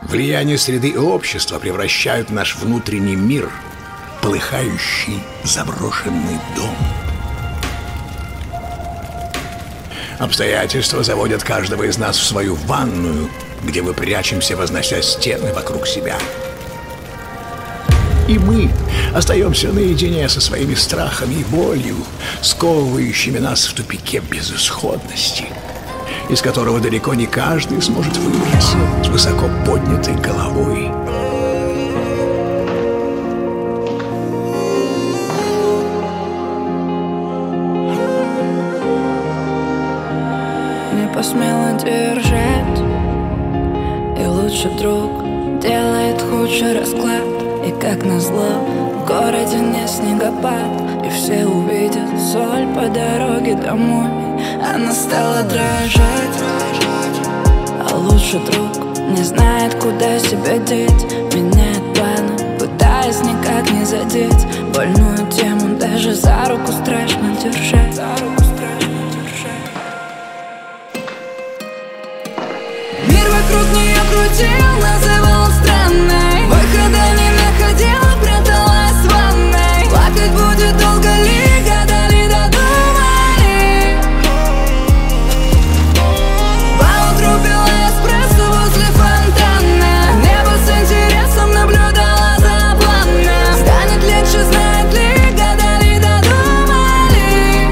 Влияние среды и общества превращают наш внутренний мир в полыхающий заброшенный дом. Обстоятельства заводят каждого из нас в свою ванную, где мы прячемся, вознося стены вокруг себя. И мы остаемся наедине со своими страхами и болью, сковывающими нас в тупике безысходности, из которого далеко не каждый сможет выбраться с высоко поднятой головой. Не посмела держать, и лучший друг делает худший расклад. И как назло, в городе не снегопад, и все увидят соль по дороге домой. Она стала дрожать, а лучший друг не знает, куда себя деть. Меняет планы, пытаясь никак не задеть больную тему, даже за руку страшно держать. Мир вокруг нее крутил, называл странной, выхода не находила, пряталась в ванной. Плакать будет долго ли, гадали, додумали. Поутру пила эспрессо возле фонтана, небо с интересом наблюдала за планом. Станет легче, знает ли, гадали, додумали.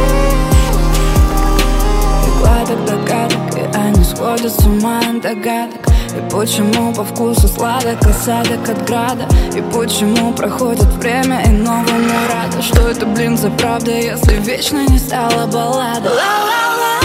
И гладок догадок, и они сходят с ума от догадок. И почему по вкусу сладок осадок от града? И почему проходит время и новому рада? Что это, блин, за правда, если вечно не стала баллада? Ла-ла-ла.